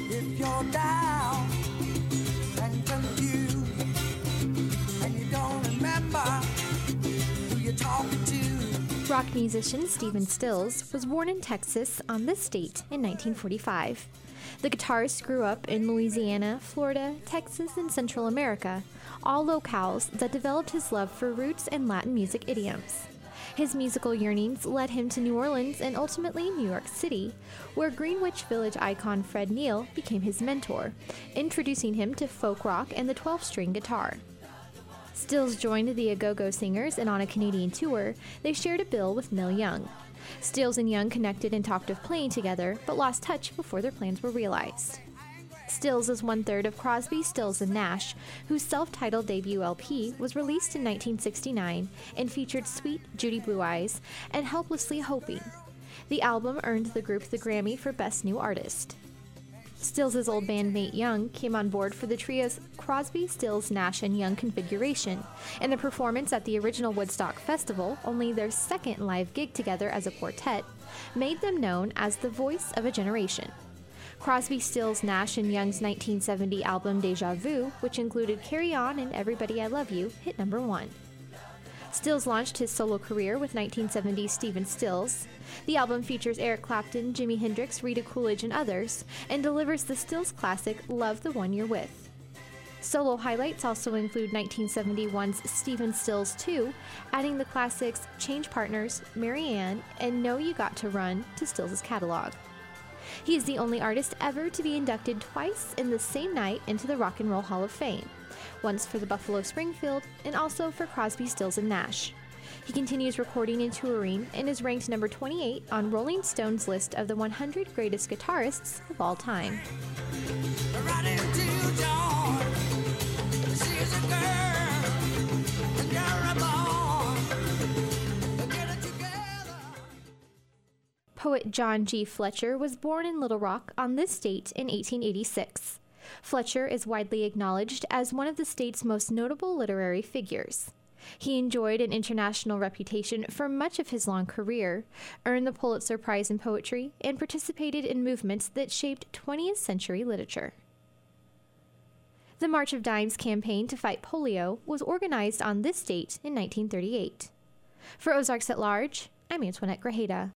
If you're down and confused and you don't remember who you're talking to. Rock musician Stephen Stills was born in Texas on this date in 1945. The guitarist grew up in Louisiana, Florida, Texas, and Central America, all locales that developed his love for roots and Latin music idioms. His musical yearnings led him to New Orleans and ultimately New York City, where Greenwich Village icon Fred Neil became his mentor, introducing him to folk rock and the 12-string guitar. Stills joined the A-Go-Go Singers, and on a Canadian tour, they shared a bill with Neil Young. Stills and Young connected and talked of playing together, but lost touch before their plans were realized. Stills is one-third of Crosby, Stills, and Nash, whose self-titled debut LP was released in 1969 and featured Sweet Judy Blue Eyes and Helplessly Hoping. The album earned the group the Grammy for Best New Artist. Stills' old bandmate Young came on board for the trio's Crosby, Stills, Nash, and Young configuration, and the performance at the original Woodstock Festival, only their second live gig together as a quartet, made them known as the voice of a generation. Crosby, Stills, Nash, and Young's 1970 album Deja Vu, which included Carry On and Everybody I Love You, hit number 1. Stills launched his solo career with 1970's Stephen Stills. The album features Eric Clapton, Jimi Hendrix, Rita Coolidge, and others, and delivers the Stills classic Love the One You're With. Solo highlights also include 1971's Stephen Stills 2, adding the classics Change Partners, Mary Ann, and Know You Got to Run to Stills' catalog. He is the only artist ever to be inducted twice in the same night into the Rock and Roll Hall of Fame, once for the Buffalo Springfield and also for Crosby, Stills, and Nash. He continues recording and touring and is ranked number 28 on Rolling Stone's list of the 100 greatest guitarists of all time. Right into dawn. She's a girl, and you're a boy. Get it together. Poet John G. Fletcher was born in Little Rock on this date in 1886. Fletcher is widely acknowledged as one of the state's most notable literary figures. He enjoyed an international reputation for much of his long career, earned the Pulitzer Prize in Poetry, and participated in movements that shaped 20th century literature. The March of Dimes campaign to fight polio was organized on this date in 1938. For Ozarks at Large, I'm Antoinette Grajeda.